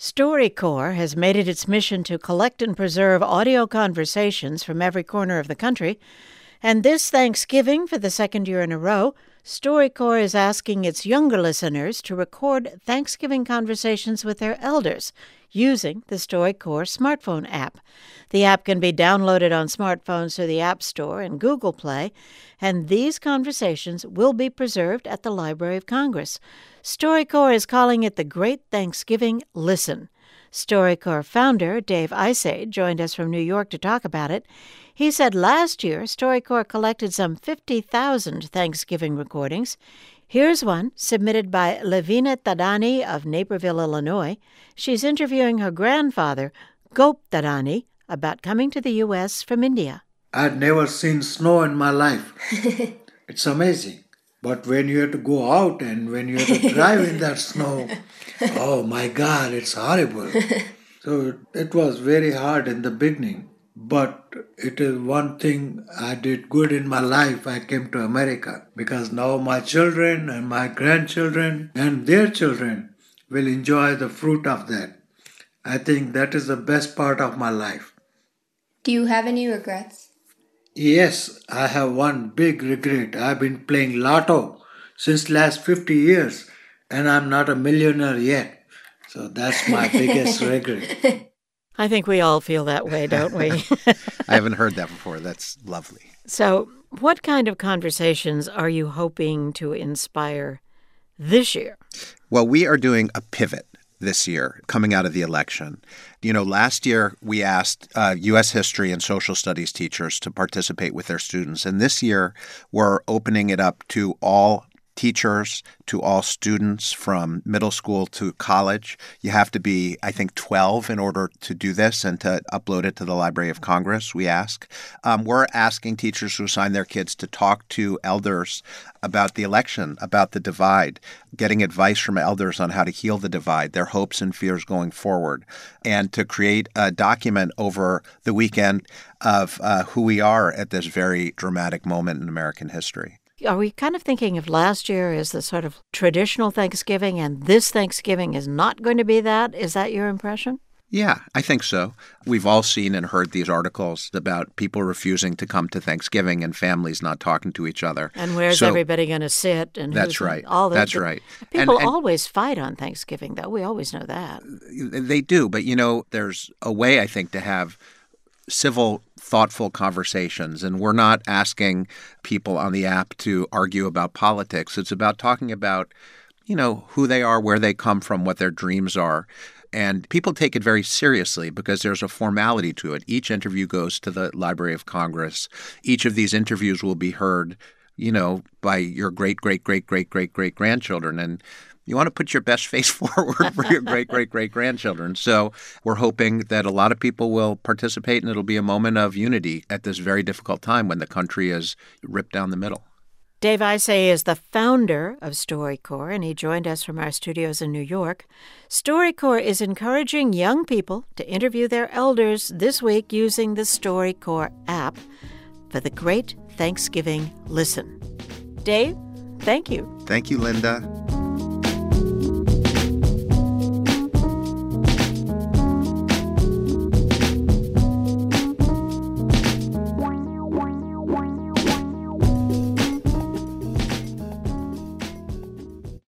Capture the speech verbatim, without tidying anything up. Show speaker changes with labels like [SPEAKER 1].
[SPEAKER 1] StoryCorps has made it its mission to collect and preserve audio conversations from every corner of the country. And this Thanksgiving, for the second year in a row, StoryCorps is asking its younger listeners to record Thanksgiving conversations with their elders using the StoryCorps smartphone app. The app can be downloaded on smartphones through the App Store and Google Play, and these conversations will be preserved at the Library of Congress. StoryCorps is calling it the Great Thanksgiving Listen. StoryCorps founder Dave Isay joined us from New York to talk about it. He said last year StoryCorps collected some fifty thousand Thanksgiving recordings. Here's one submitted by Levina Tadani of Naperville, Illinois. She's interviewing her grandfather, Gop Tadani, about coming to the U S from India.
[SPEAKER 2] I'd never seen snow in my life. It's amazing. But when you have to go out and when you have to drive in that snow, oh my God, it's horrible. So it was very hard in the beginning. But it is one thing I did good in my life. I came to America because now my children and my grandchildren and their children will enjoy the fruit of that. I think that is the best part of my life.
[SPEAKER 3] Do you have any regrets?
[SPEAKER 2] Yes, I have one big regret. I've been playing lotto since last fifty years and I'm not a millionaire yet. So that's my biggest regret.
[SPEAKER 1] I think we all feel that way, don't we?
[SPEAKER 4] I haven't heard that before. That's lovely.
[SPEAKER 1] So what kind of conversations are you hoping to inspire this year?
[SPEAKER 4] Well, we are doing a pivot this year coming out of the election. You know, last year we asked uh, U S history and social studies teachers to participate with their students. And this year we're opening it up to all teachers, to all students from middle school to college. You have to be, I think, twelve in order to do this and to upload it to the Library of Congress, we ask. Um, we're asking teachers who assign their kids to talk to elders about the election, about the divide, getting advice from elders on how to heal the divide, their hopes and fears going forward, and to create a document over the weekend of uh, who we are at this very dramatic moment in American history.
[SPEAKER 1] Are we kind of thinking of last year as the sort of traditional Thanksgiving and this Thanksgiving is not going to be that? Is that your impression?
[SPEAKER 4] Yeah, I think so. We've all seen and heard these articles about people refusing to come to Thanksgiving and families not talking to each other.
[SPEAKER 1] And where's
[SPEAKER 4] so,
[SPEAKER 1] everybody going to sit? And
[SPEAKER 4] that's right.
[SPEAKER 1] All the,
[SPEAKER 4] that's
[SPEAKER 1] the,
[SPEAKER 4] right.
[SPEAKER 1] People
[SPEAKER 4] and, and,
[SPEAKER 1] always fight on Thanksgiving, though. We always know that.
[SPEAKER 4] They do. But, you know, there's a way, I think, to have civil, thoughtful conversations. And we're not asking people on the app to argue about politics. It's about talking about, you know, who they are, where they come from, what their dreams are. And people take it very seriously because there's a formality to it. Each interview goes to the Library of Congress. Each of these interviews will be heard, you know, by your great, great, great, great, great, great grandchildren. And you want to put your best face forward for your great, great, great grandchildren. So we're hoping that a lot of people will participate and it'll be a moment of unity at this very difficult time when the country is ripped down the middle.
[SPEAKER 1] Dave Isay is the founder of StoryCorps, and he joined us from our studios in New York. StoryCorps is encouraging young people to interview their elders this week using the StoryCorps app for the Great Thanksgiving Listen. Dave, thank you.
[SPEAKER 4] Thank you, Linda.